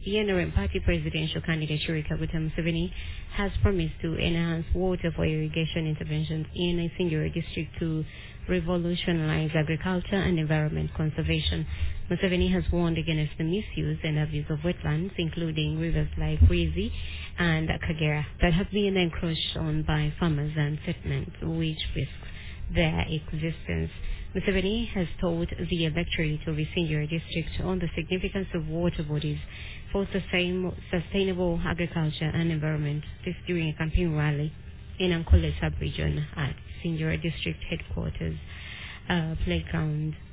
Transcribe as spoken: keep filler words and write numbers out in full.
the N R M party presidential candidate Yoweri Kaguta Museveni has promised to enhance water for irrigation interventions in a singular district to revolutionize agriculture and environment conservation. Museveni has warned against the misuse and abuse of wetlands, including rivers like Rwezi and Kagera, that have been encroached on by farmers and settlements, which risks their existence. Museveni has told the electorate of Isinjiro district on the significance of water bodies for sustain, sustainable agriculture and environment. This during a campaign rally in Ankole sub-region at Isinjiro district headquarters uh, playground